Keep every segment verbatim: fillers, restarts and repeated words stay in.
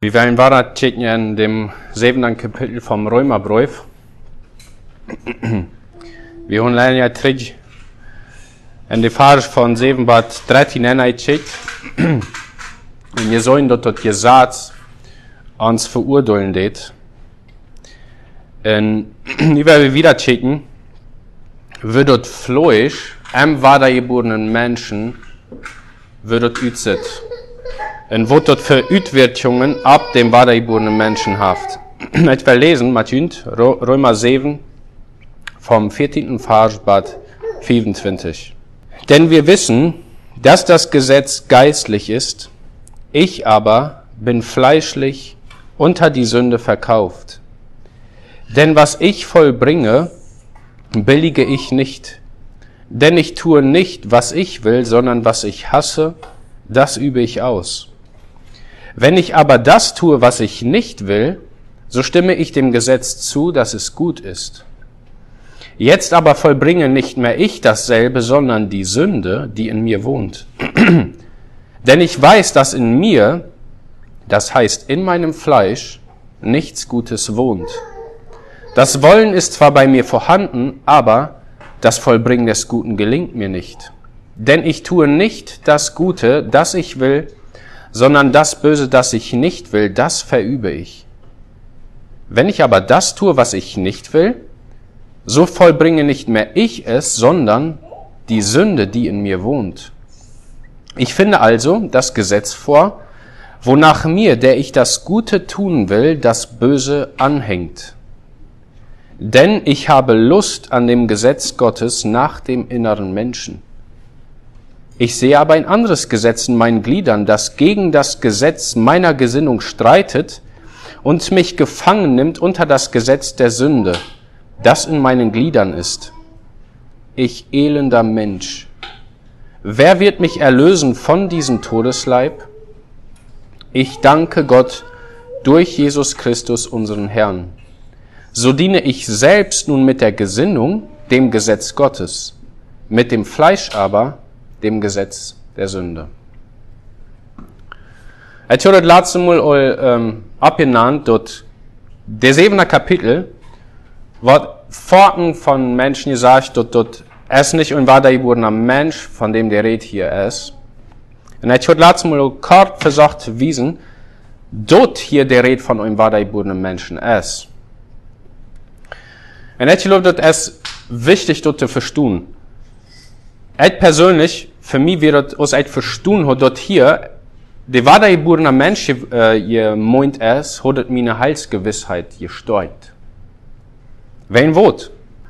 Wir werden weiter checken in dem siebten Kapitel vom Römerbrief. Wir haben ja tritt in die Vers von sieben bis dreizehn eincheckt. Und wir sollen dort das Gesetz uns verurteilen det. Und wir werden wieder checken, wird dort Fleisch am wahrgeborenen Menschen wird dort utset. Und was dort für Utwirkungen ab dem wahrgeborenen Menschen haft. Ich will lesen, Matthäus, Römer sieben, vom vierzehnten Vers bis fünfundzwanzig. Denn wir wissen, dass das Gesetz geistlich ist, ich aber bin fleischlich unter die Sünde verkauft. Denn was ich vollbringe, billige ich nicht. Denn ich tue nicht, was ich will, sondern was ich hasse, das übe ich aus. Wenn ich aber das tue, was ich nicht will, so stimme ich dem Gesetz zu, dass es gut ist. Jetzt aber vollbringe nicht mehr ich dasselbe, sondern die Sünde, die in mir wohnt. Denn ich weiß, dass in mir, das heißt in meinem Fleisch, nichts Gutes wohnt. Das Wollen ist zwar bei mir vorhanden, aber das Vollbringen des Guten gelingt mir nicht. Denn ich tue nicht das Gute, das ich will, sondern das Böse, das ich nicht will, das verübe ich. Wenn ich aber das tue, was ich nicht will, so vollbringe nicht mehr ich es, sondern die Sünde, die in mir wohnt. Ich finde also das Gesetz vor, wonach mir, der ich das Gute tun will, das Böse anhängt. Denn ich habe Lust an dem Gesetz Gottes nach dem inneren Menschen. Ich sehe aber ein anderes Gesetz in meinen Gliedern, das gegen das Gesetz meiner Gesinnung streitet und mich gefangen nimmt unter das Gesetz der Sünde, das in meinen Gliedern ist. Ich elender Mensch, wer wird mich erlösen von diesem Todesleib? Ich danke Gott durch Jesus Christus, unseren Herrn. So diene ich selbst nun mit der Gesinnung dem Gesetz Gottes, mit dem Fleisch aber dem Gesetz der Sünde. Ich habe das letzte Mal ähm, abgenannt, dort der siebente Kapitel wird Forten von Menschen gesagt, dort, dort es nicht ein wahrgeborener Mensch, von dem der Rede hier ist. Und ich habe das letzte Mal kurz versucht zu wiesen, dort hier der Rede von einem wahrgeborenen Menschen ist. Und ich glaube, das ist wichtig, dort zu verstehen. Ich persönlich, für mich wird es auch verstehen, dass dort hier, der wahrgeborene Mensch, äh, ihr meint es, hat meine Heilsgewissheit gesteuert. Wen wot?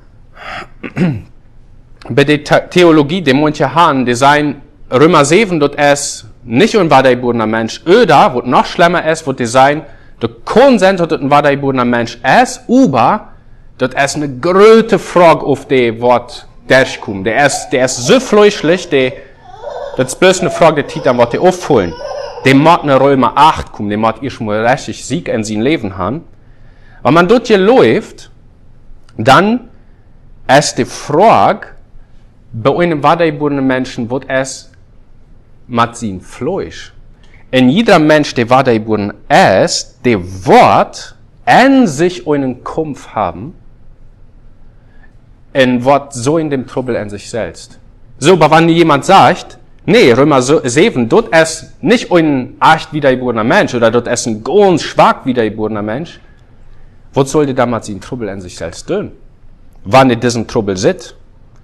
Bei der Theologie, der manche haben, die sagen, Römer sieben, dort ist nicht ein wahrgeborener Mensch, oder, was noch schlimmer ist, wird die sagen, der Konsens, dass ein wahrgeborener Mensch ist, aber, dort ist eine große Frage auf die Wort durchkommt. Der ist, der ist so fleischlich, der, das ist bloß eine Frage, die Titel, was die aufholen. Der mag eine Römer acht kommen, der mag erst mal richtig Sieg in sein Leben haben. Wenn man dort hier läuft, dann ist die Frage, bei einem wahrgeborenen Menschen, wird es mit seinem Fleisch. Und jeder Mensch, der wahrgeboren ist, der wird an sich einen Kampf haben, und wird so in dem Trouble an sich selbst. So, aber wenn jemand sagt, nee, Römer sieben, dort ist nicht ein echt wiedergeborener Mensch, oder dort ist ein ganz schwach wiedergeborener Mensch, was soll der damals in Trouble an sich selbst tun? Wann er diesen Trouble sitzt,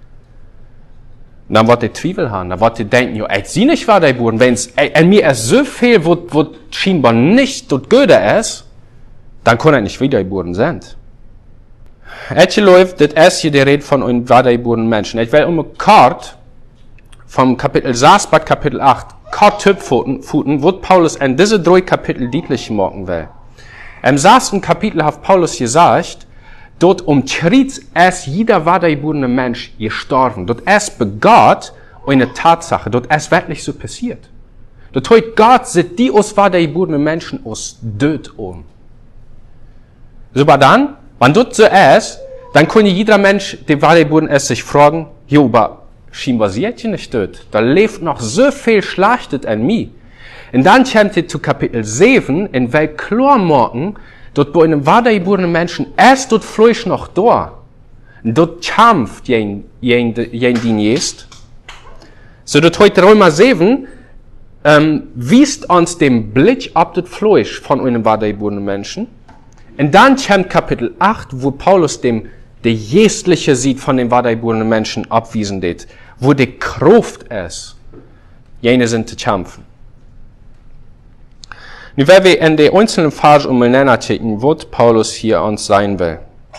dann wird er Zweifel haben, dann wird er denken, jo, ich sie nicht wiedergeboren, wenn es an mir ist so viel, wo, wo scheinbar nicht dort Göde ist, dann kann er nicht wiedergeboren sein. Ich läuft, das ist hier die Rede von einem wahrgeborenen Menschen. Ich will um eine Karte vom Kapitel sechs bis Kapitel acht, Karte Tippfuten, wo Paulus in diese drei Kapitel deutlich machen will. Im sechsten Kapitel hat Paulus gesagt, dort umtritt es jeder wahrgeborene Mensch gestorben. Dort ist begott eine Tatsache. Dort ist wirklich so passiert. Dort hat Gott sieht die aus wahrgeborenen Menschen aus Död um. So, aber dann, wenn dort so ist, dann kann jeder Mensch, der wahrgeboren ist, sich fragen, jo, aber scheinbar seid ihr nicht dort. Da lebt noch so viel Schlechtes an mir. Und dann kommt ihr zu Kapitel sieben, in welchem klar machen, dort bei einem wahrgeborenen Menschen erst dort Fleisch noch da. Und dort kämpft jen, jen, jen den jest. So dort heute Römer sieben, ähm, wiest uns den Blick ab das Fleisch von einem wahrgeborenen Menschen. Und dann kommt Kapitel acht, wo Paulus dem der jestliche sieht von den wahrgeborenen Menschen abwiesen wird, wo die Kraft ist, jene sind zu kämpfen. Nun werden wir in der einzelnen Phase um miteinander checken, was Paulus hier uns sein will.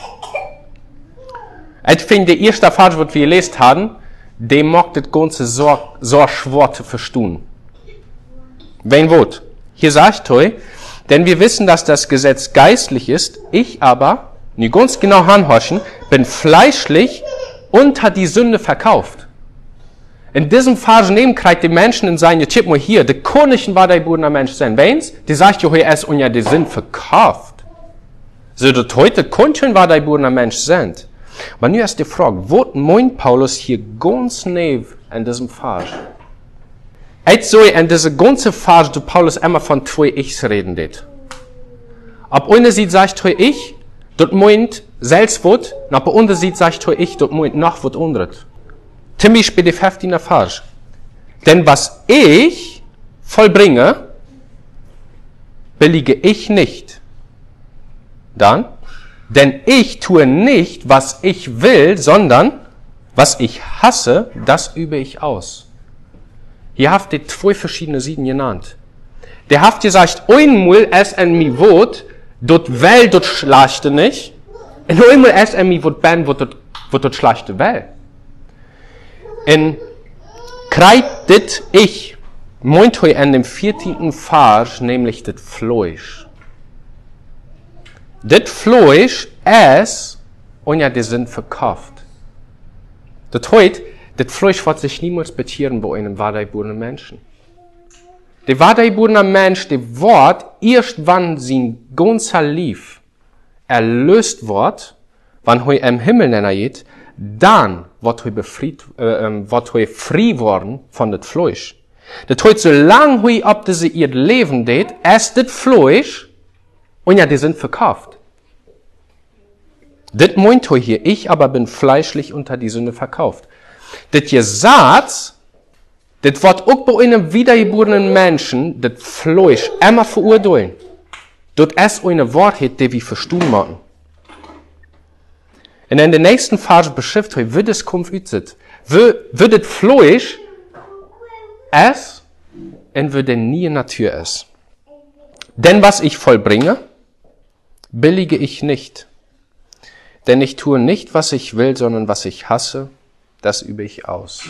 Ich finde, die erste Phase, was wir gelesen haben, die macht das Ganze so, so schwer zu verstehen. Wen Wort? Hier sagt er, denn wir wissen, dass das Gesetz geistlich ist, ich aber, nicht ganz genau anhorchen, bin fleischlich und hat die Sünde verkauft. In diesem Phase neben kriegt die Menschen in seine Chip mal hier, der Königin war der Bruder Mensch sein. Wenns? Die sagt ja, er ist und ja die Sünde verkauft. So, das heute Königin war der Bruder Mensch sind. Aber nun ist die Frage, was meint Paulus hier ganz neben in diesem Phase? Ich soll in dieser ganzen Phase, du Paulus immer von zwei Ichs reden det. Ab einer Seite sagt er ich, dort meint selbst was, und ab der anderen Seite sagt er ich, dort meint noch was anderes. Zum Beispiel die fünfzehnte Vers. Denn was ich vollbringe, billige ich nicht. Dann, denn ich tue nicht, was ich will, sondern was ich hasse, das übe ich aus. Hier habt ihr zwei verschiedene Seiten genannt. Der habt gesagt, einmal es en mi wot, dort will, dort schlechte nicht. Und einmal es en mi wot ben, wo dort, wo dort schlechte will. Und kreit dit ich, meint heu an dem vierzehnten Vers, nämlich dit Fleisch. Dit Fleisch ist, und ja, die sind verkauft. Das heut, dit Fleisch wird sich niemals betieren bei einem wahrgeborenen Menschen. Der wahrgeborene Mensch, der wird, erst wann sein ganzer Lief erlöst wird, wann heu im Himmel nenner geht, dann wird heu befried, äh, wird heu frei worden von dit Fleisch. Das heut, solange heu ab diese ihr Leben det, ist dit Fleisch, und ja, die sind verkauft. Das meint heu hier, ich aber bin fleischlich unter die Sünde verkauft. Das Gesetz, das wird auch bei einem wiedergeborenen Menschen, das Fleisch immer verurteilen. Das ist eine Wahrheit, die wir verstehen machen. Und in der nächsten Phase beschreibt er, wie das kommt ützet. Wie das Fleisch ist und wie denn nie Natur ist. Denn was ich vollbringe, billige ich nicht. Denn ich tue nicht, was ich will, sondern was ich hasse, das übe ich aus.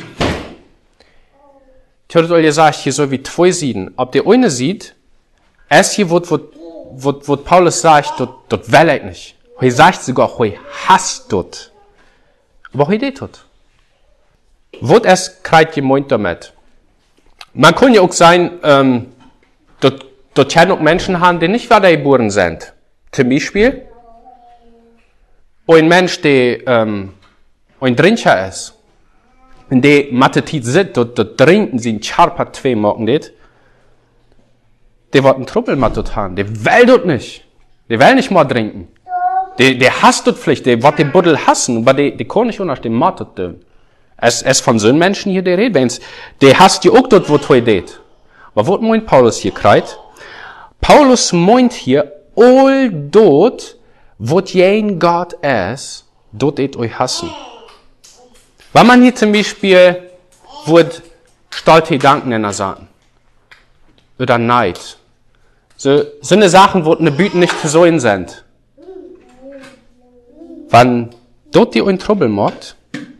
Theodor, ihr sagt hier so wie zwei Sieden. Ob der eine sieht, erst hier, wo, wo, wo, wo Paulus sagt, dort, dort will ich nicht. Er sagt sogar, er hasst dort. Aber er geht dort. Was erst kriegt gemeint damit? Man kann ja auch sein, ähm, dort, dort können auch Menschen haben, die nicht wiedergeboren sind. Zum Beispiel, ein Mensch, der, ähm, ein Trinker ist. Und der Mathe-Tit sitzt, dort, dort trinken sie ein Scharper zwei morgen nicht. Der wird ein Truppel mit dort haben. Der will dort nicht. Der will nicht mal trinken. Der, der hasst dort Pflicht. Der wird den Buddel hassen. Aber der, der kann nicht unter dem Mathe tun. Es, es von so einem Menschen hier, der redet. Der hasst ja auch dort, wo er geht. Aber was meint Paulus hier kreit? Paulus meint hier, all dort, wo jen Gott ist, dort et euch hassen. Wenn man hier zum Beispiel, wird stolze Gedanken nennen sagen. Oder Neid. So, so eine Sachen, wo eine Büten nicht zu sollen sind. Wenn dort die ein Trouble macht,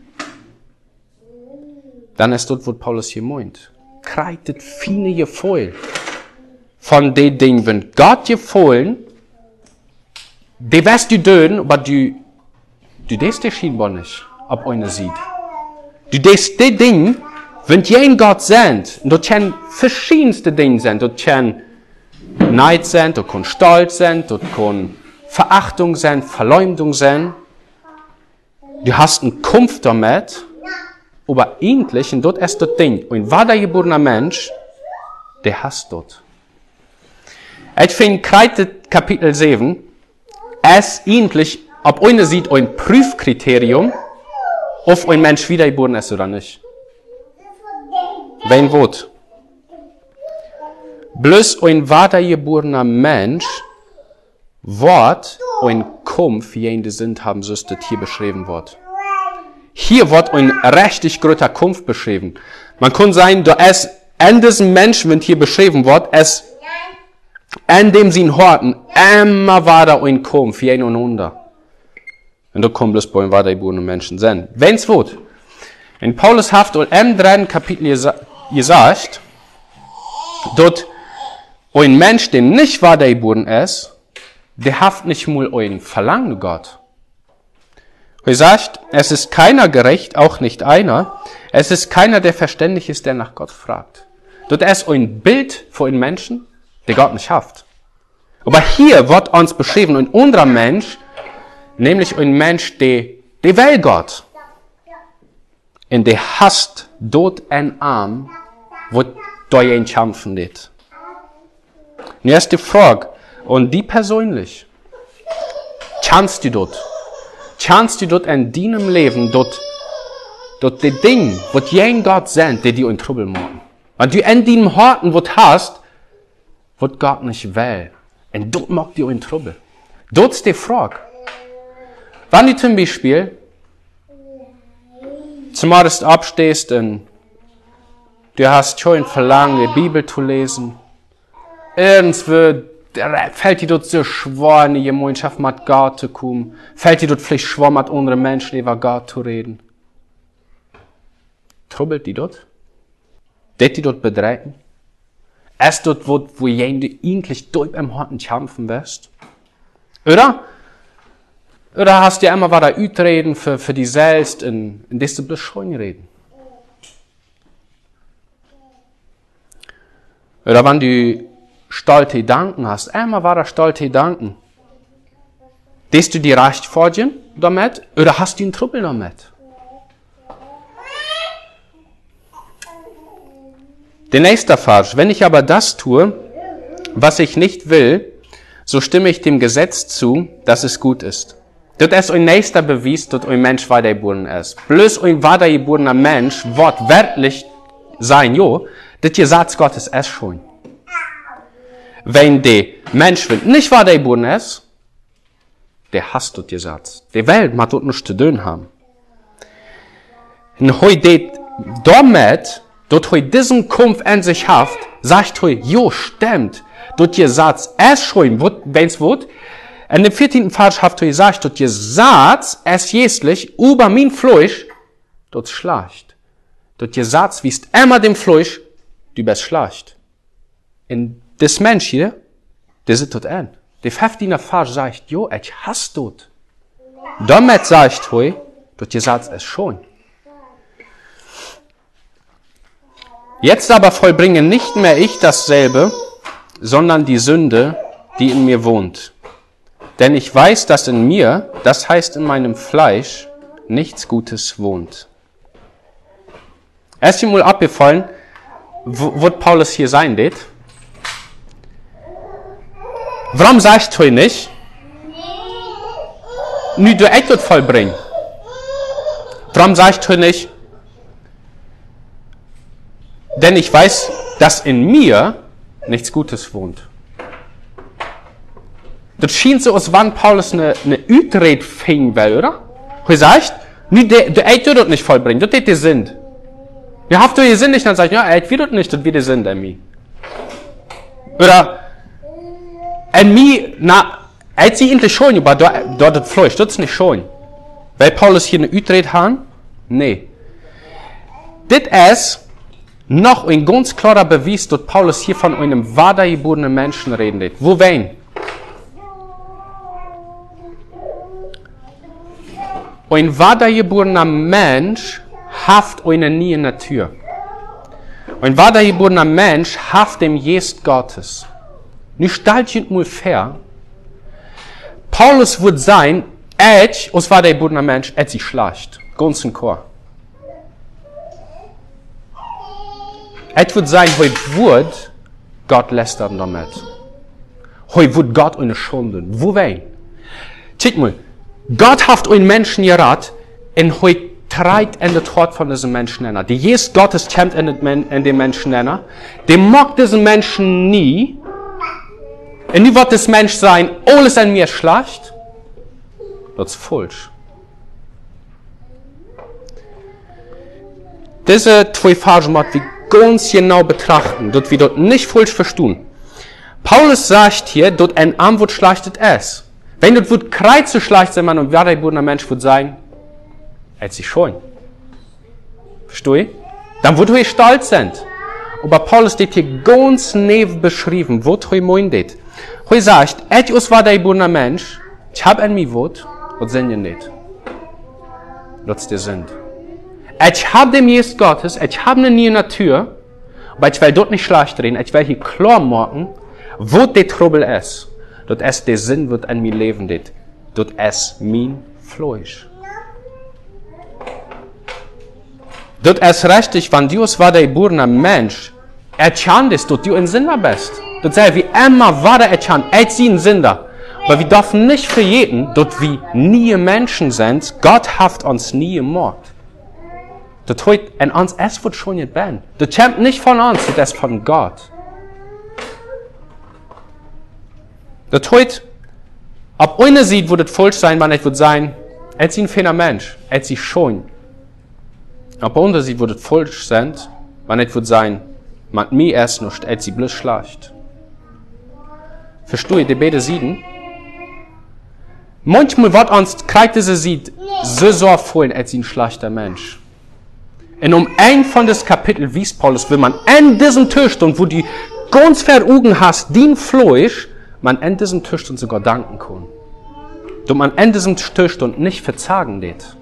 dann ist dort, wo Paulus hier meint. Kreitet viele Gefühl. Von den Dingen, wenn Gott gefallen, die wirst du töten, aber du, du darfst dich scheinbar nicht, ob einer sieht. Du darfst die Dinge, wenn jen Gott sind, und dort können verschiedenste Dinge sein, dort können Neid sein, dort kann Stolz sein, dort kann Verachtung sein, Verleumdung sein. Du hast einen Kampf damit, aber eigentlich, und dort ist das Ding, ein wahrgeborener Mensch, der hasst dort. Ich finde, Kreite Kapitel sieben, es eigentlich, ob einer sieht, ein Prüfkriterium, ob ein Mensch wiedergeboren ist oder nicht. Wen wot? Bloß ein wiedergeborener Mensch wird ein Kampf, wie in der Sinn haben, so ist das hier beschrieben wird. Hier wird ein richtig großer Kampf beschrieben. Man kann sagen, da es an diesem Menschen, wenn hier beschrieben wird, es an dem sie ihn horten, immer war da ein Kampf, wie ein und unter. Und da kommt bloß bei einem wiedergeborenen Menschen sein. Wenn's wird. In Paulus Haft und im dritten Kapitel gesagt, dort ein Mensch, der nicht wiedergeboren ist, der haft nicht mal ein Verlangen Gott. Er sagt, es ist keiner gerecht, auch nicht einer. Es ist keiner, der verständig ist, der nach Gott fragt. Dort ist ein Bild für einen Menschen, der Gott nicht haft. Aber hier wird uns beschrieben, ein anderer Mensch, nämlich ein Mensch, der, der will Gott. Und der hasst dort ein Arm, wo durch ihn kämpfen wird. Und jetzt die Frage, und die persönlich, kannst du dort, kannst du dort in deinem Leben, dort, dort die Dinge, was jen Gott sind, die dir in Trouble machen. Und du in deinem Herzen, was hast, was Gott nicht will. Und dort macht dir in Trouble. Dort ist die Frage. Wenn du zum Beispiel zum Abend abstehst und du hast schon ein Verlangen, die Bibel zu lesen, irgendwo fällt dir dort so schwer, in die Gemeinschaft mit Gott zu kommen, fällt dir dort vielleicht schwer, mit anderen Menschen über Gott zu reden. Troubbelt die dort? Det die dort bedreiten? Es dort, wo, wo jemand eigentlich dort im Herzen kämpfen wirst? Oder? Oder hast du immer wieder Utreden für, für dich selbst und, und das du bloß schön reden? Oder wenn du stolze Gedanken hast, immer wieder stolze Gedanken, dass du dir recht vorgehen damit, oder hast du einen Trouble damit? Der nächste Vers. Wenn ich aber das tue, was ich nicht will, so stimme ich dem Gesetz zu, dass es gut ist. Das ist ein nächster Beweis, dass ein Mensch wiedergeboren ist. Bloß ein wiedergeborener Mensch wortwörtlich sein, jo, das Gesetz Gottes ist schon. Wenn der Mensch nicht wiedergeboren ist, der hasst das Gesetz. Die Welt mag dort nichts zu tun haben. Und heute damit, dort heute diesen Kampf in sich haft, sagt heute, jo, stimmt, das Gesetz ist schon, wenn's wird. In dem vierzehnten Vers haft er gesagt, das Gesetz ist jästlich über mein Fleisch, dort schlecht. Das Gesetz wiest immer dem Fleisch, du bist schlecht. Und das Mensch hier, der sitzt dort an. Der fünfzehnte Vers sagt, jo, ich hasse dort. Damit sagt er, das Gesetz ist schon. Jetzt aber vollbringe nicht mehr ich dasselbe, sondern die Sünde, die in mir wohnt. Denn ich weiß, dass in mir, das heißt in meinem Fleisch, nichts Gutes wohnt. Erst einmal abgefallen, wo, wo Paulus hier sein wird. Warum sagst du nicht, nu du echt dort vollbringen? Warum sagst du nicht, denn ich weiß, dass in mir nichts Gutes wohnt? Das schien so, als wenn Paulus eine, eine Utred fing will, oder? Er sagt, nu du echt dort nicht vollbringen, das ist der Sinn. Ja, haft du ihr Sinn nicht, dann sagt, ja, echt, wie dort nicht, das wird der Sinn in mir. Oder, in mir, na, echt sie endlich schon, aber dort, dort das Fleisch, das ist nicht schon. Weil Paulus hier eine Utred hat? Nee. Das ist noch ein ganz klarer Beweis, dass Paulus hier von einem wiedergeborenen Menschen redet. Wo wen? Ein wiedergeborener Mensch haft eine neue Natur. Ein wiedergeborener Mensch haft dem Geist Gottes. Nu stellt ihr mal fair. Paulus wird sein, ich, als wiedergeborener Mensch, et sie schlecht. Ganz in Chor. Et wird sein, heute wird, Gott lästert damit. Hoi wird Gott eine Schuld. Wo wein? Schaut mal, Gott hat einen Menschen gerat, und hoi treibt in der Tod von diesem Menschen. Die Jesus Gottes kämpft in den Menschen. Der mag diesen Menschen nie. Und nu wird das Mensch sein, alles an mir schlecht. Das ist falsch. Diese zwei Phasen müssen wir ganz genau betrachten, dass wir das nicht falsch verstehen. Paulus sagt hier, dass ein Arm wird schlechtet ist. Wenn das wird kreuze schlecht sein, und wer ein Mensch wird sein, als sich schon. Verstehst du? Dann wird er stolz sein. Aber Paulus hat hier ganz neben beschrieben, was er meint. Er sagt, etwas war der geborener Mensch, ich habe an mir Wort, was sind ihr nicht. Das ist der Sinn. Ich habe dem Jesus Gottes, ich habe eine neue Natur, aber ich will dort nicht schlecht reden, ich will hier klar machen, wo der Trouble ist. Dort ist der Sinn, wird an mir leben, dort ist mein Fleisch. Dort ist richtig, wenn du war der geborene Mensch, erkannt dass du ein Sünder bist. Dort sei wie immer war der erkannt, er ist ein Sünder. Aber wir dürfen nicht verjeten, dass wir nie Menschen sind, Gott hat uns nie gemacht. Das heute an uns, es wird schon nicht ben. Das kommt nicht von uns, das ist von Gott. Das heute, ob einer sieht, wo das falsch sein, wenn es wird sein, er ist ein feiner Mensch, er ist schon. Ob einer sieht, wo das falsch sind, wenn es wird sein, mit mir erst noch, er ist bloß schlecht. Verstehe ich, die beiden Sieden? Manchmal wird uns, kriegt diese Sied, so sorgvoll, er ist ein schlechter Mensch. Und um ein von das Kapitel wies Paulus, will man an diesem Zustand, wo du ganz vor Augen hast, den Fleisch, man an diesem Zustand sogar danken kann. Und man an diesem Zustand nicht verzagen wird.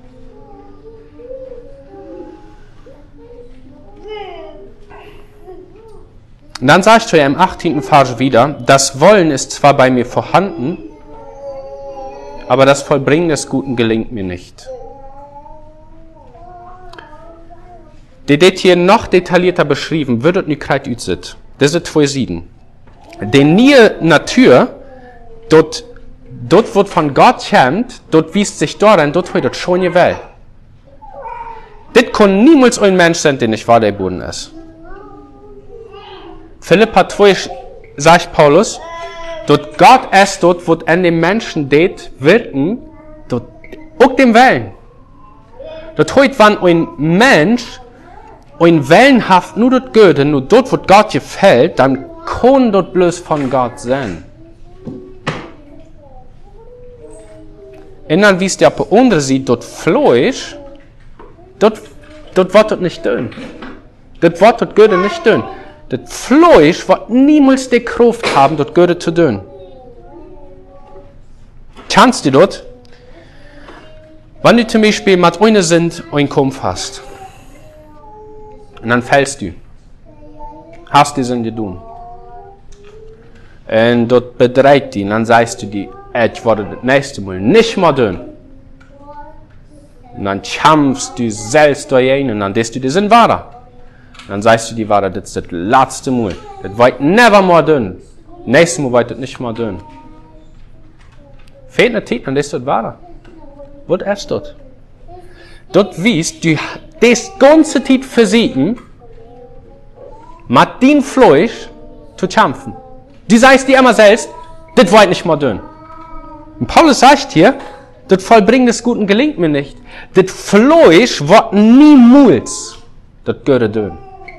Und dann sagst du ja im achtzehnten Vers wieder, das Wollen ist zwar bei mir vorhanden, aber das Vollbringen des Guten gelingt mir nicht. Die wird hier noch detaillierter beschrieben, wird nicht kreit ützet. Diese zwei Sieden. Die neue Natur, dort, dort wird von Gott kämmt, dort wiest sich darin, dort wird das schon gewählt. Das kann niemals ein Mensch sein, der nicht wahr der Boden ist. Philippa zwei sagt Paulus, dort Gott ist dort, wo an dem Menschen det wirken, dort auch dem Wellen. Dort heute, wenn ein Mensch ein Wellenhaft nur dort Goethe, nur dort, wo Gott gefällt, dann kann dort bloß von Gott sein. Und dann, wie es der andere sieht, dort Fleisch, dort, dort wird dort nicht dünn. Dort wird dort Goethe nicht dünn. Das Fleisch wird niemals die Kraft haben, dort Goethe zu dünn. Kannst du dort, wenn du zum Beispiel mit einer sind einen Kampf hast, und dann fällst du, hast die Sünde tun. Und dort bedreht die, und dann sagst du dir, ich werde das nächste Mal nicht mehr tun. Und dann kämpfst du selbst dagegen, und dann denkst du, die sind wahr. Dann sagst du die Wahrheit, das ist das letzte Mal. Das wird never more dünn. Nächstes Mal wird das nicht mehr dünn. Fehlt eine Zeit, dann ist das wahr. Was ist das? Dort wiest du das ganze Zeit versuchen, mit dem Fleisch zu kämpfen. Die sagst dir immer selbst, das wird nicht mehr dünn. Und Paulus sagt hier, das Vollbringen des Guten gelingt mir nicht. Das Fleisch wird niemals das Göre dünn.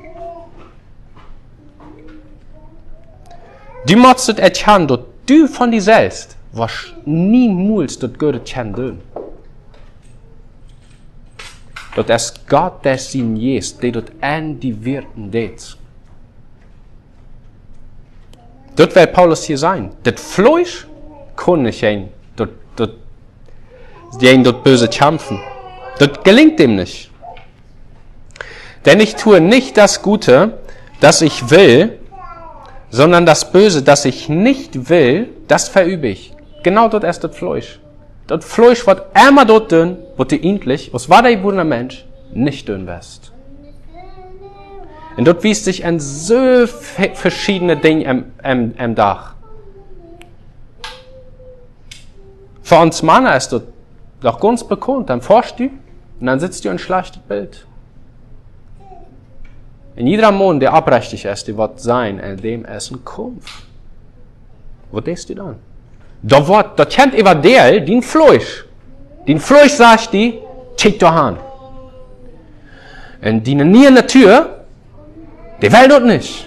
Du musst es erkennen, dass du von dir selbst was niemals das Göre dünn. Das ist Gott, der sein Jesus, der dort an die Wirten geht. Dort will Paulus hier sein. Das Fleisch kann nicht ein, dort, dort, ein dort böse kämpfen. Das gelingt ihm nicht. Denn ich tue nicht das Gute, das ich will, sondern das Böse, das ich nicht will, das verübe ich. Genau dort ist das Fleisch. Das Fleisch wird immer dort dünn, wo du endlich, was war der geborene Mensch, nicht dünn wirst. Und dort wies sich an so verschiedene Dinge am, am, am Dach. Für uns Männer ist das doch ganz bekannt. Dann forschst du und dann sitzt du und schleichst das Bild. Und jeder Mann, der abrechtig ist, der wird sein, in dem Essen kommt. Wo denkst du dann? Da wird, da kennt über der, den Fleisch. Den Fleisch sagt die, check doch an. Und die nie in der Tür, die will dort nicht.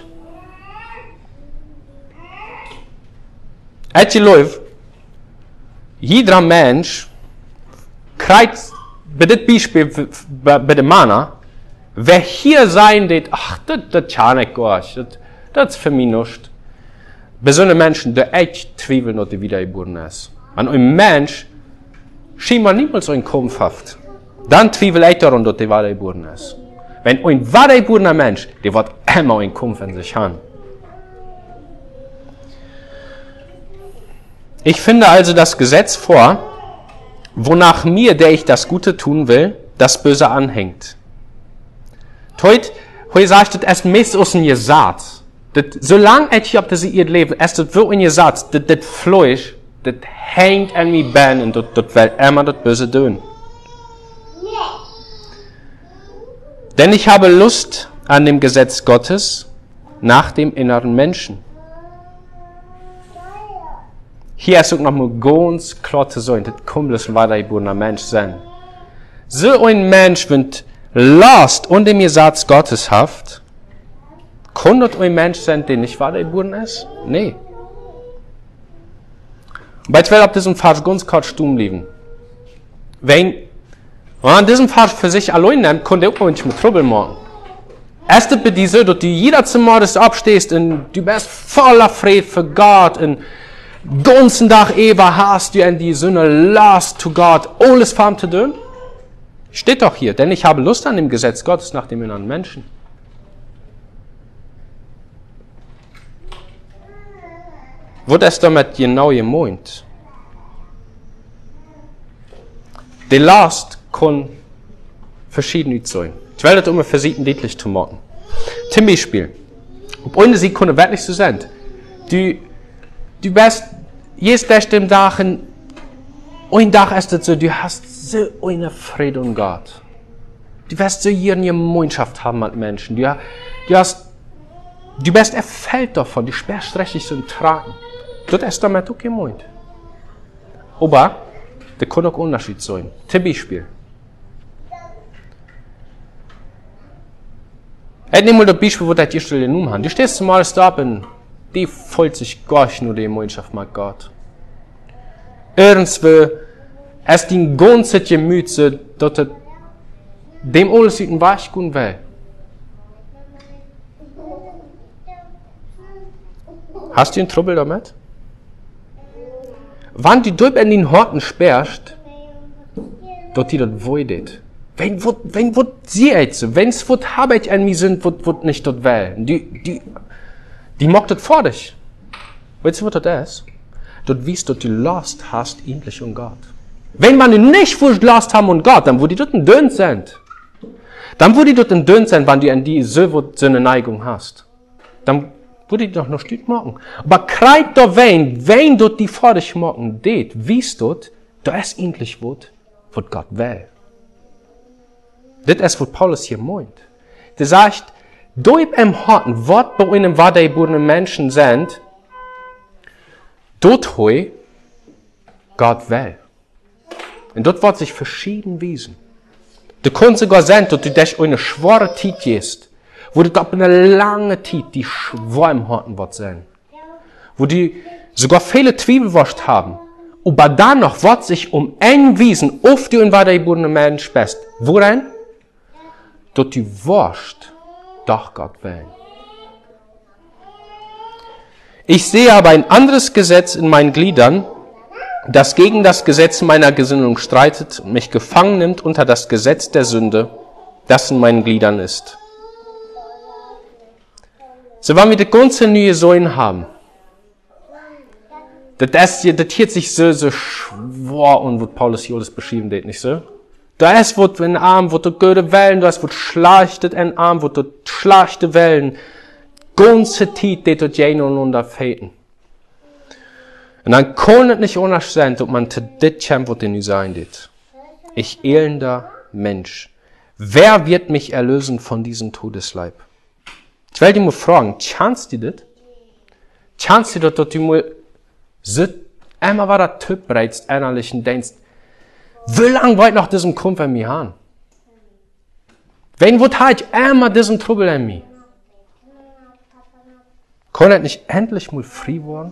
Et je läuft, jeder Mensch kriegt, bei dem Beispiel, bei, bei dem Mann, wer hier sein wird, ach, das kann ich gar nicht, das ist für mich nicht. Bei so einem Menschen, der echt zweifeln, dass er wiedergeboren ist. Wenn ein Mensch scheinbar niemals einen Kampf hat, dann zweifelt er daran, dass er wiedergeboren ist. Wenn ein wiedergeborener Mensch, der wird immer einen Kampf in sich haben. Ich finde also das Gesetz vor, wonach mir, der ich das Gute tun will, das Böse anhängt. Heute, heute sagt das erst meist aus dem Gesatz. Solange ich ob das ihr Leben, erst das wird in Gesatz, das, das Fleisch, das hängt an mir Ben und das, das will immer das Böse tun. Denn ich habe Lust an dem Gesetz Gottes nach dem inneren Menschen. Hier ist auch noch mal ganz klar zu sagen, das kommt ein wiedergeborener Mensch sein. So ein Mensch, wenn Last und dem Gesetz Gottes haft, kann das ein Mensch sein, der nicht wiedergeboren ist? Nee. Bei zwei ab diesem Vers ganz kurz stumm liegen. Wenn man diesen Vers für sich allein nimmt, kann der auch nicht mit Trouble machen. Erst bei dieser, dass du jeder zum Morgen abstehst und du bist voller Friede für Gott und den ganzen Tag über hast du in die Sünde Last to Gott, alles farm zu tun. Steht doch hier, denn ich habe Lust an dem Gesetz Gottes nach dem inneren Menschen. Was ist damit genau gemeint? Die Last kann verschieden sein. Ich will das immer versuchen, deutlich zu machen. Zum Beispiel, ob ohne sie können wirklich so sein. Du, du bist jetzt durch den Tag, ein Tag ist es so, du hast so eine Freude um Gott. Du wirst so hier eine Gemeinschaft haben mit Menschen. Du, du, hast, du bist erfüllt davon, du sperrst richtig so ein Tragen. Das ist damit auch gemeint. Aber, da kann auch Unterschied sein. Zum Beispiel. Ich nehme mal das Beispiel, wo das die Stelle genommen haben. Du stehst zumal da und die folgt sich gar nicht nur die Gemeinschaft mit Gott. Irgendwo ist die ganze Gemüse, dass dem alles in den Weg gehen will. Hast du einen Trouble damit? Wenn du dort in den Horten sperrst, dort die das wollt. Wenn wird, wenn wird sie jetzt, wenn es wird Arbeit an mir sind, wird, wird nicht dort wählen. Die, die, die macht das vor dich. Weißt du, was das ist? Dort wiest, dass du Last hast, endlich um Gott. Wenn man nicht für Last haben und Gott, dann wo die dort ein Dünn sind. Dann wo die dort ein Dünn sind, wenn du an die so, so eine Neigung hast. Dann würde ich doch noch Stück machen. Aber kreit da wen, wenn dort die vor dich machen, det, wiest dort, da ist endlich was, was Gott will. Das ist, was Paulus hier meint. Der sagt, dort im Harten, was bei einem wiedergeborenen Menschen sind, dort hoi Gott will. Und dort wird sich verschieden wiesen. Du kannst sogar sein, dass du dich eine schwere Zeit gehst, wo du ab eine lange Zeit die schwer im Harten wird sein. Wo die sogar viele Zweifel wascht haben. Aber dann noch wird sich um ein wiesen, ob du ein wiedergeborener Mensch bist. Worin? Dass du wascht, doch Gott will. Ich sehe aber ein anderes Gesetz in meinen Gliedern, das gegen das Gesetz meiner Gesinnung streitet und mich gefangen nimmt unter das Gesetz der Sünde, das in meinen Gliedern ist. So wollen wir die ganze neue Säulen haben. Das, das, das hier sich so, so schwer und was Paulus hier alles beschrieben hat, nicht so? Da ist wird in Arm, wird dort gute Wellen, da ist wird schlachtet in Arm, wird dort schlachte Wellen. Ganze Zeit, die dort gegeneinander feten. Und dann kann es nicht anders sein, dass man zu dit kämpft, was in sein dit. Ich elender Mensch. Wer wird mich erlösen von diesem Todesleib? Ich will dich mal fragen, kannst du das? Kannst du das, dass du mal so, einmal war der Typ bereits innerlichen denkst, wie lange weit noch diesen Kampf in mir haben? Wen wird halt einmal diesen Trouble in mir? Kann es nicht endlich mal frei werden?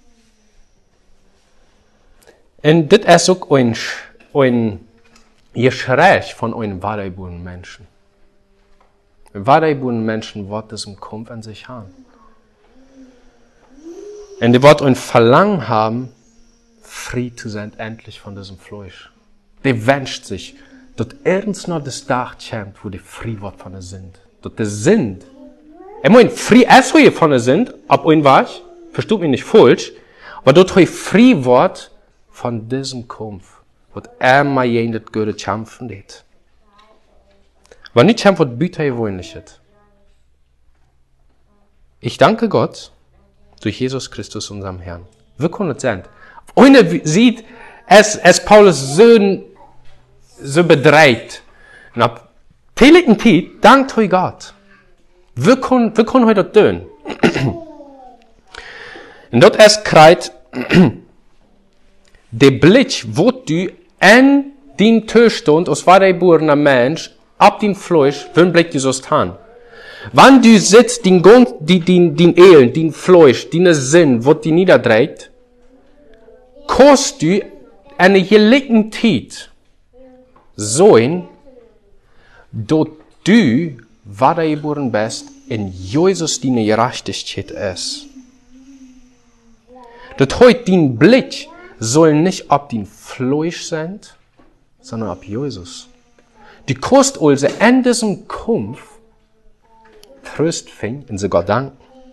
Und das ist auch ein, ein Geschrei von einem wahrheitsgeborenen Menschen. Wahrheitsgeborene Menschen wird diesen Kampf an sich haben. Und die wird ein Verlangen haben, frei zu sein, endlich von diesem Fleisch. Die wünscht sich, dass irgendwann noch das Tag kommt, wo die frei wird von der Sünd. Dass die Sünd, ich meine, frei ist, wo ihr von der Sünd, ab und was, versteht mich nicht falsch, aber dass ihr frei wird von diesem Kampf, wird immer jenes gute kämpfen geht. Aber nicht kämpfen, was büter gewöhnlich ist. Ich danke Gott, durch Jesus Christus, unserem Herrn. Wir können es sein. Ohne sieht, es, es Paulus so, so bedreht. Und ab teiligen Zeit, dankt euch Gott. Wir können, wir können heute tun. Und dort es kreit, der Blick, wo du in den Zustand als wahrheitsgeborener Mensch, ab den Fleisch, wenn Blick du so tun. Wenn du sitzt, den Grund, die, den, den Eel, den Fleisch, den Sinn, wo die niederdreht, kannst du eine gelickten Zeit sein, dass du wahrheitsgeboren bist, in Jesus die Gerechtigkeit ist. Das heute den Blick soll nicht ab den Fleisch sein, sondern ab Jesus. Du kannst also in diesem Kampf Tröst finden und sogar danken.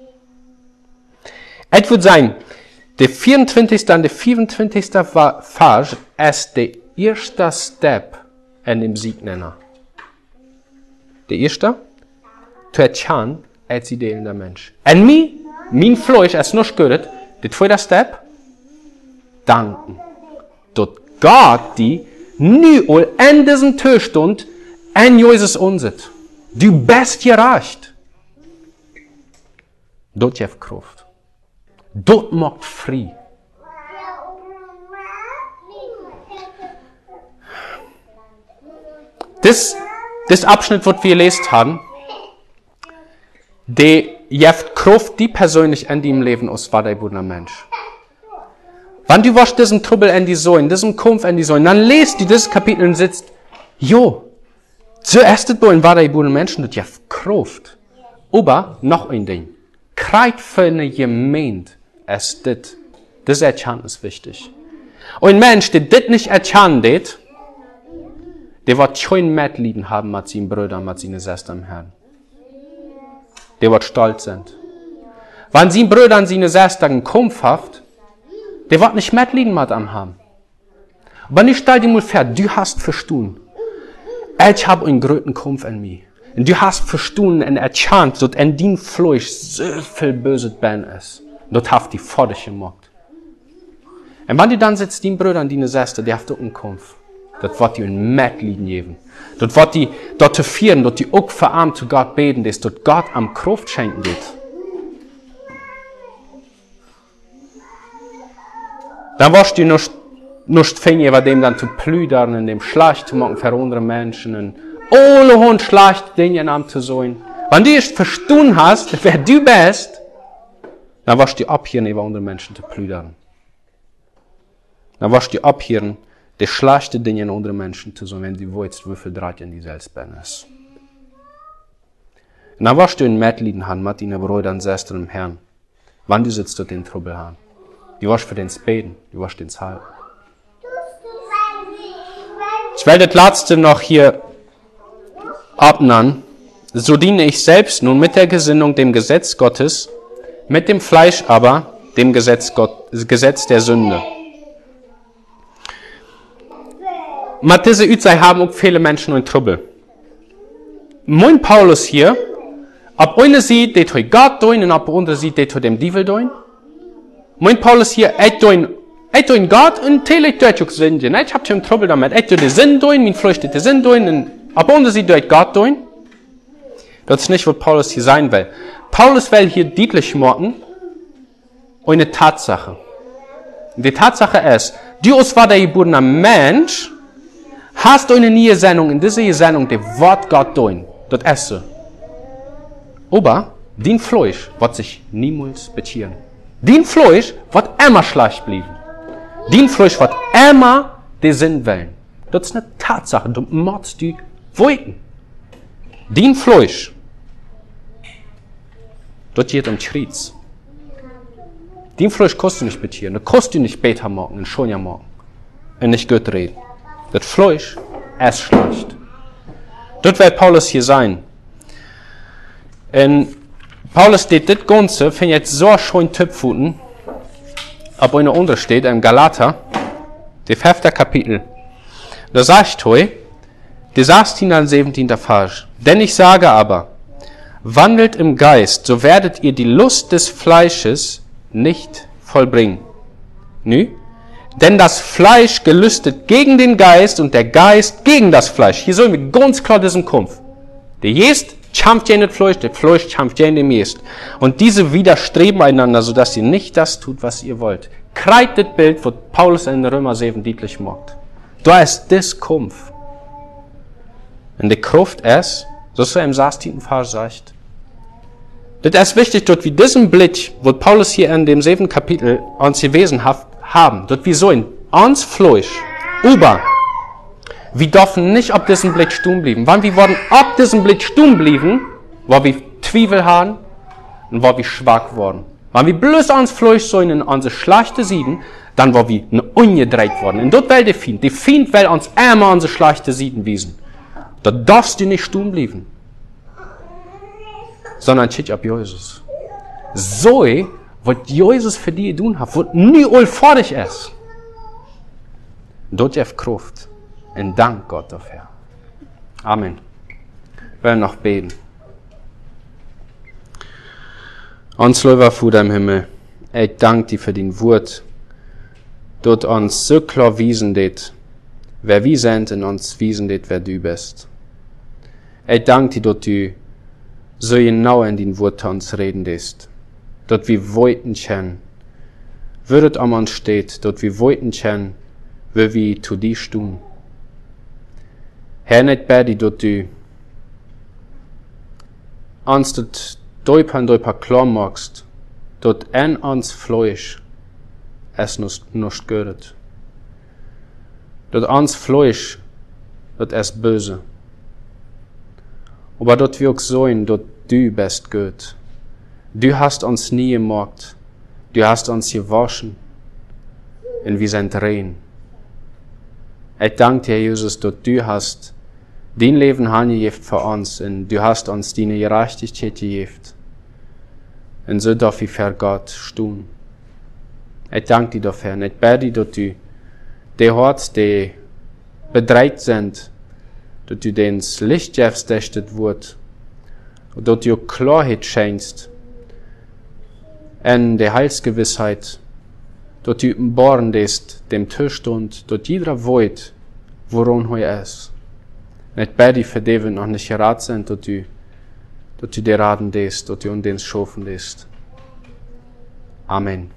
Es wird sein, der vierundzwanzigste und der fünfundzwanzigste Vers ist der erste Step in dem Siegnenner. Der erste, zu erkennen, als ideeller Mensch. Und mir, mein Fleisch ist noch gut. Der zweite Step, danken. Dort Gott die nu in diesem Zustand in Jesus unset. Du bist gerecht. Dort gibt Kraft. Dort macht frei. Das, das Abschnitt, was wir gelesen haben, der gibt Kraft, die persönlich in deinem Leben als wahrheitsgeborener Mensch. Wenn du was diesen Trouble in die Säulen, diesen Kampf in die Säulen, dann lest du dieses Kapitel und sitzt, jo, zuerst ist bei einem wahrheitsgeborenen Menschen, das gibt Kraft. Aber noch ein Ding. Kreit für eine Gemeinde ist das. Das Erkenntnis wichtig. Und ein Mensch, der das nicht erkennt, der wird kein Mitleiden haben mit seinen Brüdern, mit seinen Schwestern im Herrn. Der wird stolz sein. Wenn seine Brüder und seine Schwestern einen Kampf haben, der wird nicht Mitleiden mit ihm haben. Aber ich stell dir mal vor, du hast verstanden, ich habe einen großen Kampf in mir. Und du hast verstanden und erkannt, dass in deinem Fleisch so viel Böses Ben ist. Und das hat die vor dich gemacht. Und wenn du dann sitzt, dein Bruder und deine Schwester, die haben auch einen Kampf. Das wird dir ein Mitleiden geben. Das wird die dort führen, dass die auch verarmt zu Gott beten, dass dort Gott am Kraft schenken wird. Dann wirst du nicht, nicht finden, über dem dann zu plüdern und dem schlecht zu machen für andere Menschen und alle Hund schlecht Dinge am zu sein. Wenn du es verstanden hast, wer du bist, dann wirst du abhören, über andere Menschen zu plüdern. Dann wirst du abhören, die schlechte Dinge in andere Menschen zu sein, wenn du weißt, wie viel Draht in die Selbstbahn ist. Und dann wirst du ein Mitleiden haben mit deinen Brüdern und Schwestern im Herrn, wenn du sitzt dort in Trouble haben. Du wirst für den beten, du wirst den halten. Ich will das letzte noch hier abnehmen. So diene ich selbst nun mit der Gesinnung dem Gesetz Gottes, mit dem Fleisch aber dem Gesetz, Gott, Gesetz der Sünde. mit dieser Utsei haben auch viele Menschen in Trouble. Mein Paulus hier, ab einer Seite, die tut Gott tun, und ab der anderen Seite, die tut dem Teufel tun. Mein Paulus hier, er tut er tut Gott und teilt dort auch Sinn. Ich habe schon Trouble damit. Er tut den Sinn tun, mein Fleisch tut den Sinn tun, und ab der anderen Seite tut Gott tun. Das ist nicht, was Paulus hier sein will. Paulus will hier deutlich machen, eine Tatsache. Die Tatsache ist, du als war der geborene Mensch, hast eine neue Sendung, in dieser Sendung, die Wort Gott tun. Das Essen. Aber, dein Fleisch wird sich niemals bekehren. Dein Fleisch wird immer schlecht bleiben. Dein Fleisch wird immer den Sinn wählen. Das ist eine Tatsache, du musst die wollten. Dein Fleisch, das geht um Schritt. Dein Fleisch kostet du nicht bekehren. Das kostet du nicht später morgen, und schon ja morgen. Und nicht gut reden. Das Fleisch ist schlecht. Das wird Paulus hier sein. Und Paulus steht das Ganze, finde ich jetzt so schön Tippfuten, aber in der unten steht, im Galater, der fünfte Kapitel. Da sagt er, der sechzehnte und siebzehnte Vers. Denn ich sage aber, wandelt im Geist, so werdet ihr die Lust des Fleisches nicht vollbringen. Nü? Denn das Fleisch gelüstet gegen den Geist und der Geist gegen das Fleisch. Hier soll mir ganz klar diesen Kampf. Der Geist kämpft gegen das Fleisch, der Fleisch kämpft gegen den Geist. Und diese widerstreben einander, sodass ihr nicht das tut, was ihr wollt. Kreit das Bild, was Paulus in Römer sieben deutlich macht. Da ist das Kampf. Und die Kraft ist, so ist er im sechzehnten Vers sagt, das ist wichtig, dort wie diesen Blick, wo Paulus hier in dem siebten Kapitel uns gewesen hat, haben, dort wie so in uns Fleisch, aber wir dürfen nicht ab diesem Blick stumm bleiben. Wenn wir worden ab diesem Blick stumm bleiben, wo wir Zweifel haben und wo wir schwach worden. Wenn wir bloß ans Fleisch so in unsere schlechte Sieden, dann wo wir ungedreht worden. Und dort will der Feind. Der Feind will uns immer unsere schlechte Sieden wiesen. Da darfst du nicht stumm bleiben. Sondern schick ab Jesus. So, was Jesus für dich tun hat, was nie allfertig ist. Dort hat Kraft. Und dank Gott dafür. Amen. Wir werden noch beten. Uns lieber Vater im Himmel, ich danke dir für dein Wort, dort uns so klar wiesen det, wer wir sind und uns wiesen det, wer du bist. Ich danke dir, dort du so genau in dein Wort uns reden lässt, dort wir wollten kennen, würdet am uns steht, dort wir wollten kennen, wie wir zu dir stehen. Herr, nicht bei dir, dort du uns dort Deuper und Deuper klar machst, dort ein ans Fleisch es nicht gehört. Dort ans Fleisch, dort es böse. Aber dort wir auch sein, dort du bist gut. Du hast uns nie gemacht. Du hast uns gewaschen. Und wir sind rein. Ich danke dir, Jesus, dort du hast dein Leben hingegeben für uns. Und du hast uns deine Gerechtigkeit gegeben. Und so darf ich für Gott stehen. Ich danke dir dafür. Und ich bete, dass du die Hort, die bedrängt sind, dass du denen das Licht gibst, das wird, und dass du Klarheit schenkst, und die Heilsgewissheit, dass du geboren bist, dem Zustand, dass jeder weiß, woran er ist. Und ich bete für die, die noch nicht gerat sind, dass du dass du dir raten lässt, dass du uns schaffen lässt. Amen.